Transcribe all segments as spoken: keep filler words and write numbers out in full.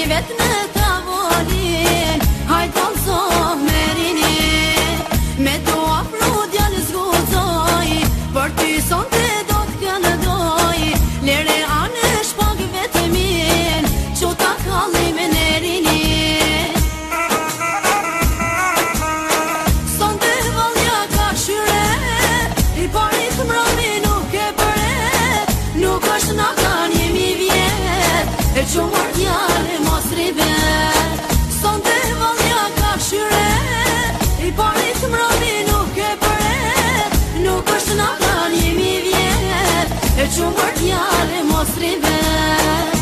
vet në tavolin, hajt alzo merini, me do afru djallë zgudzoj, për ty sonte do t'këndoj, lere anë shpag vetëmin, që ta kalli me nerini. Sonte valja ka shyre, i parit mrami nuk e bëret, nuk është na kan jemi vjet, e që mërë djallë mos ribet. Sonte valja ka shyre, i parit mrami nuk e bëret, nuk është na kan jemi vjet, e që mërë djallë mos ribet.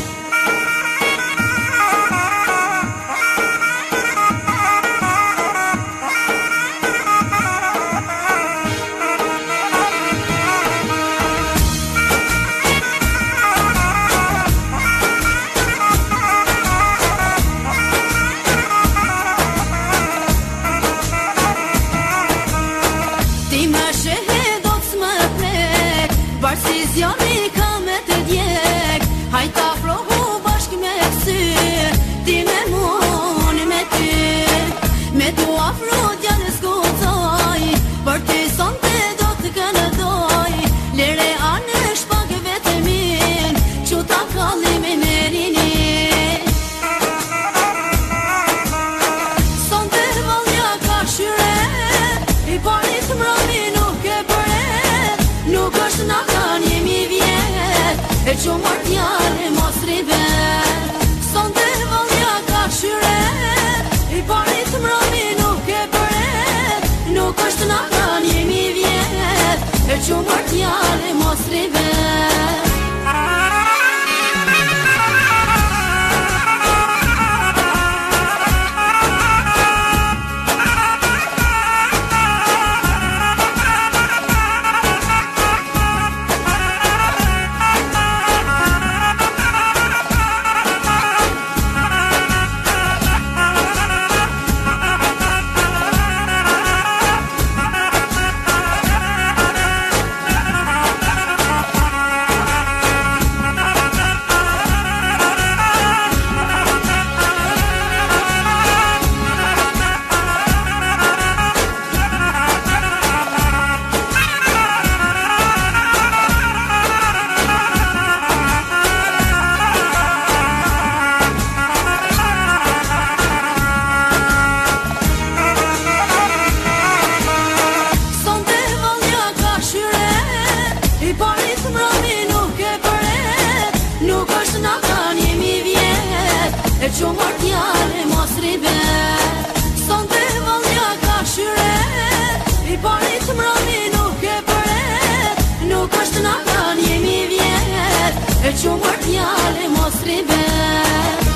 Si zjani ka me të djek, hajta afrohu bashk me sy, ti me mun me ty, me tu afro djallë zgudzoj, për ty sonte do të këndoj, lere anë shpag vetëmin, që ta kalli me nerini. Sonte valja ka shyre, i parit mrami nuk e bëret, nuk është na e që mërë djallë mos ribet. Sonte valja ka shyre, i parit mrami nuk e bëret, nuk është na kan jemi vjet, e që mërë djallë mos ribet. I parit mrami nuk e bëret, nuk është na kan jemi vjet, e që mërë djallë mos ribet. Sonte valja ka shyre, i parit mrami nuk e bëret, nuk është na kan jemi vjet, e që mërë djallë mos ribet.